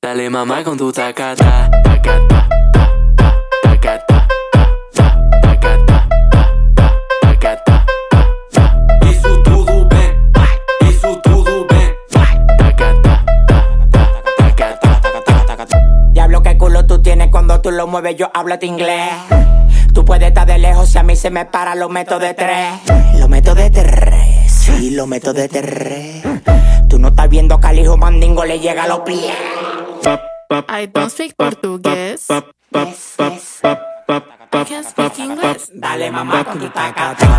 Dale mamá con tu tacata, tacata, tacata, tacata, tacata, isso tudo bem, isso tudo bem. tacata, tacata. Diablo, qué culo tú tienes cuando tú lo mueves, yo hablo de inglés. Tú puedes estar de lejos, si a mí se me para, lo meto de tres. Lo meto de tres, sí, lo meto de tres. Tú no estás viendo que al hijo mandingo le llega a los pies. I don't speak portugués. I can speak English. Dale mamá con tu tacata.